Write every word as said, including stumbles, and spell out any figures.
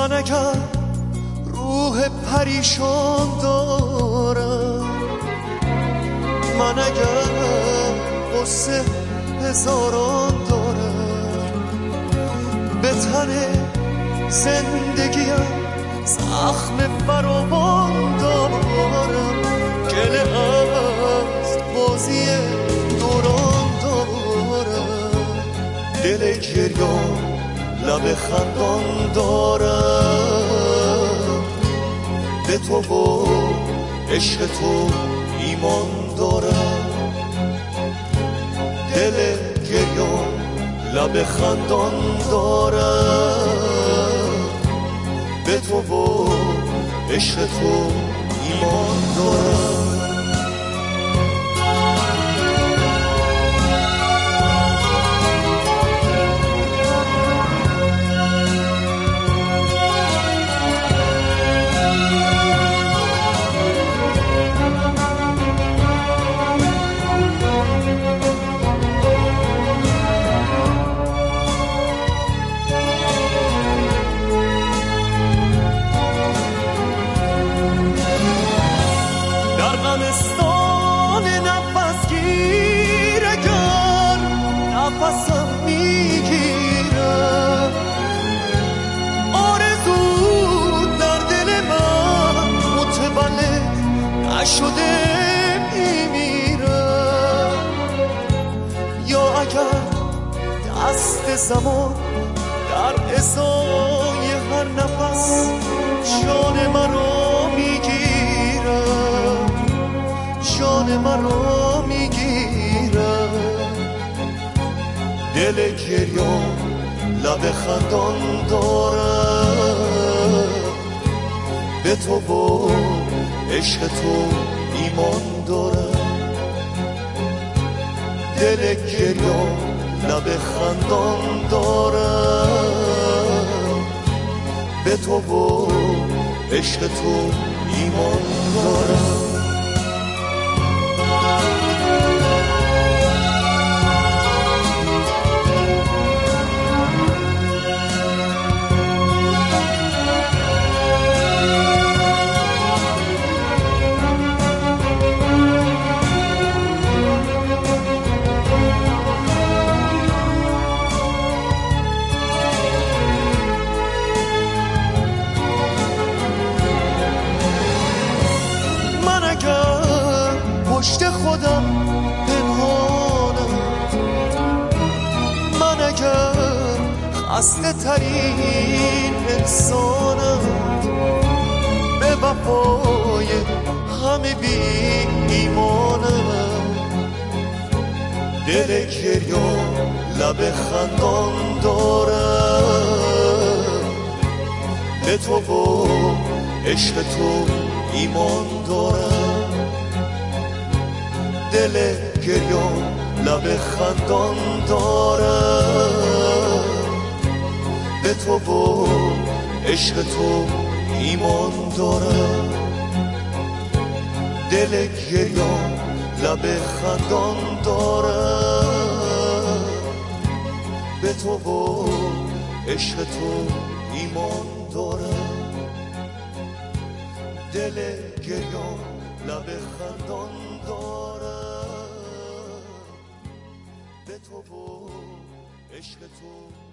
من اگر روح پریشان دارم، من اگر قصه هزاران دارم، به تن زندگیم زخم فراوان دارم، گله از بازی دوران دارم، دل گریان لب خندان دارم، به تو و عشق تو ایمان دارم، دل گریان لب خندان دارم، به تو و عشق تو ایمان دارم. غمستان نفس گیر اگر نفسم میگیرم، آرزو در دل من متولد نشده میمیرم، یا اگر دست زمان در ازای هر نفس جان مرا میگیرم، جان مرا میگیرم، دل گریان لب خندان دارم، به تو و عشق تو ایمان دارم، دل گریان لب خندان دارم، به تو و عشق تو ایمان دارم. پشت خودم پنهانم، من اگر خسته ترین انسانم، به وفای همه بی ایمانم، دل گریان لب خندان دارم، به تو و عشق تو ایمان دارم، دل گریان لب خندان دارم، به تو و عشق تو ایمان دارم، دل گریان لب خندان دارم، به تو و عشق تو ایمان دارم، دل گریان لب خندان دارم، به تو و عشق تو